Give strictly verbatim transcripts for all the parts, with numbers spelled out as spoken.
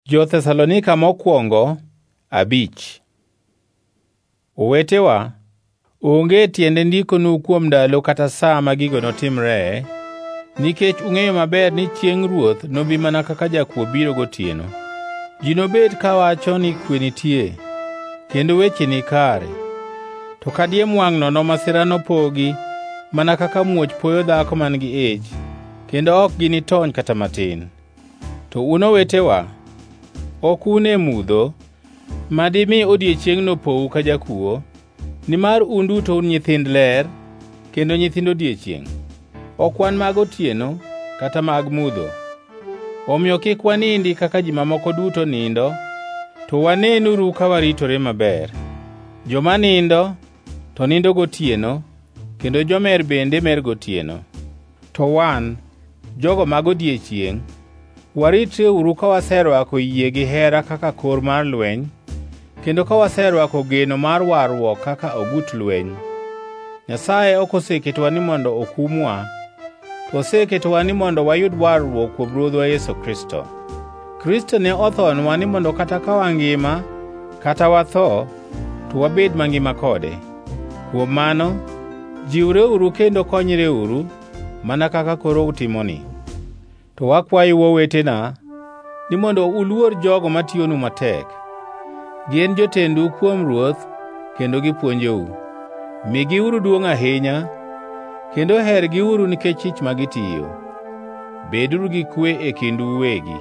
Jo-Thesalonika mokwongo abich. Owetewa, onge tiende ndikonu kuom ndalo kata saa ma gigo notimre, nikech ung'eyo maber ni chiengʼ Ruoth nobi mana kaka jakuo biro gotieno. Ji nobed kawacho ni kwe nitie, kendo weche ni kare. To kadiem wangʼ nono masira nopogi mana kaka muoch poyo dhako man gi ich, kendo ok ginitony kata matin. To un owetewa, ok un e mudho, madimi odiechieng'no pou ka jakuo, nimar un duto un nyithind ler, kendo nyithind odiechieng'. Ok wan mag otieno kata mag mudho. Omiyo kik wanindi kaka ji mamoko duto nindo, to wanenuru ka waritore maber. Joma nindo, to nindo gotieno, kendo jomer bende mer gotieno. To wan, jogo mag odiechieng', waritreuru ka waserwako yie gi hera kaka kor mar lweny, kendo ka waserwako geno mar warruok kaka ogut lweny. Nyasaye ok oseketowa ni mondo okumwa, to oseketowa ni mondo wayud warruok kuom Ruodhwa Yesu Kristo. Kristo ne othonwa ni mondo kata ka wangima kata watho, to wabed mangima kode. Kuom mano, jiwreuru kendo konyreuru mana kaka koro utimoni. To wakwayo owetena ni mondo uluor jogo matiyonu matek. Gin jotendu kuom Ruoth kendo gipuonjou. Migiuru duongʼ ahinya, kendo hergiuru nikech tich ma gitiyo. Beduru gi kwe e kindu uwegi.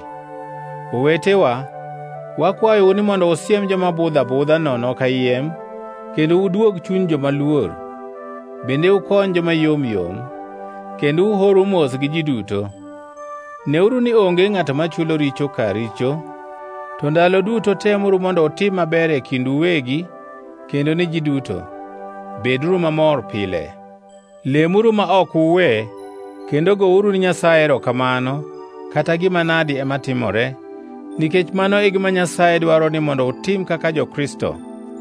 Owetewa, wakwayou ni mondo usiem joma budho abudha nono kayiem, kendo uduog chuny joma luor. Bende ukony joma yom yom, kendo uhoru mos gi ji duto. Neuru ni onge ng'ato machulo richo ka richo, to ndalo duto temuru mondo utim maber e kindu uwegi, kendo ni ji duto. Beduru mamor pile. Lemuru ma ok uwe, kendo gouru ni Nyasaye erokamano, kata gima nadi ema timore, nikech mano e gima Nyasaye dwaro ni mondo utim kaka jo-Kristo.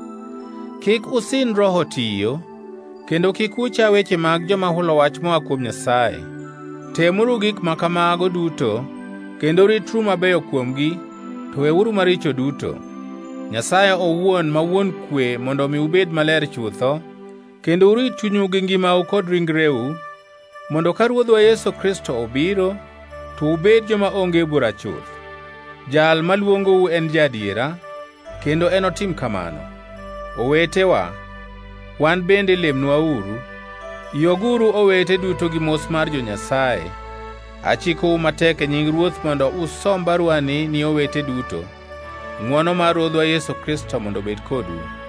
Kik usin Roho tiyo, kendo kik ucha weche mag joma hulo wach moa kuom Nyasaye. Temuru gik makamago duto, kendo ritru mabeyo kuomgi, to weuru maricho duto. Nyasaye owuon ma wuon kwe mondo mi ubed maler chutho, kendo urit chunyu gi ngimau kod ringreu, mondo ka Ruodhwa Yesu Kristo obiro, to ubed joma onge bura chuth. Jal maluongou en jadiera, kendo enotim kamano. Owetewa, wan bende lemnwauru. Yoguru owete duto gi mos mar jo-Nyasaye. Achikou matek e nying Ruoth mondo usom baruani ni owete duto. Ng'wono mar Ruodhwa Yesu Kristo mondo bed kodu.